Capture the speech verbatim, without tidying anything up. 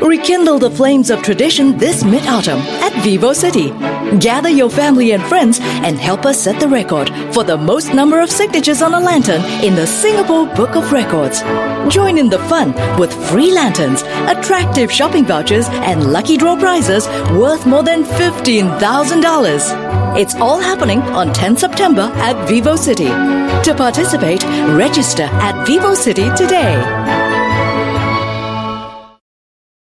Rekindle the flames of tradition this mid-autumn at Vivo City. Gather your family and friends and help us set the record for the most number of signatures on a lantern in the Singapore Book of Records. Join in the fun with free lanterns, attractive shopping vouchers, and lucky draw prizes worth more than fifteen thousand dollars. It's all happening on tenth September at Vivo City. To participate, register at Vivo City today.